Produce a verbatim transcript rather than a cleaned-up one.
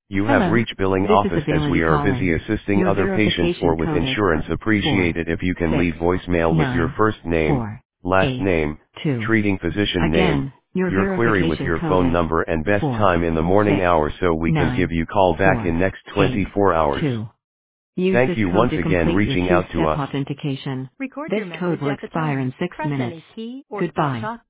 You have Hello, reached billing this is office as Availity we are busy calling. assisting Your other patients verification or with code is insurance. four Appreciate it if you can six leave voicemail with your nine first name, four last eight name, two. treating physician name, Again, your your query with verification your code phone is number and best four time in the morning six hour so we can give nine you call back four in next eight twenty-four hours. two. Use Thank this you code once to again complete your reaching out to two-step us. authentication. Record This your code message will at the expire tone. in six Press minutes. any key or Goodbye. talk